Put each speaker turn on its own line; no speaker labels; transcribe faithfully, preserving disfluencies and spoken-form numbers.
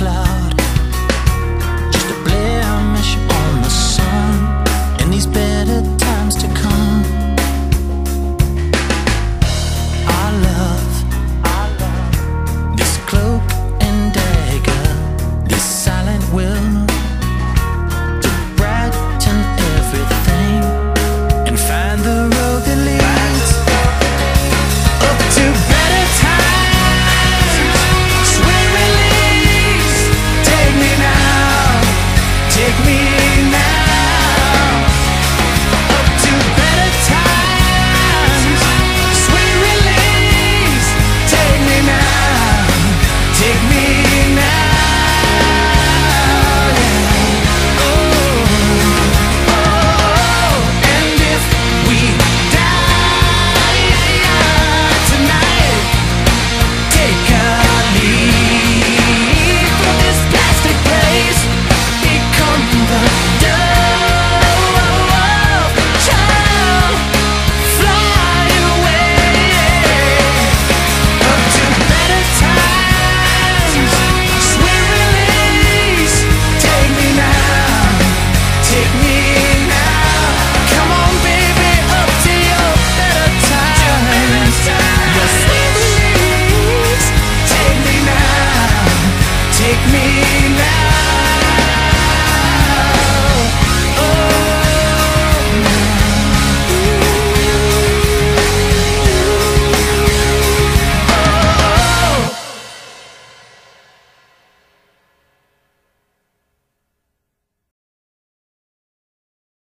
cloud, just a blemish on the sun. In these better times to come, I love this cloak and dagger, this silent will to brighten everything and find the road that leads up to better times. Sweet release, take me now, take me now, up to better times. Sweet release, take me now, take me now. Yeah. Oh, oh, and if we die tonight, take a leave from this plastic place, become the dove, child, fly away up to better times. Sweet release, take me now, take me now. Come on, baby, up to your better times. Your sweet release, take me now, take me now.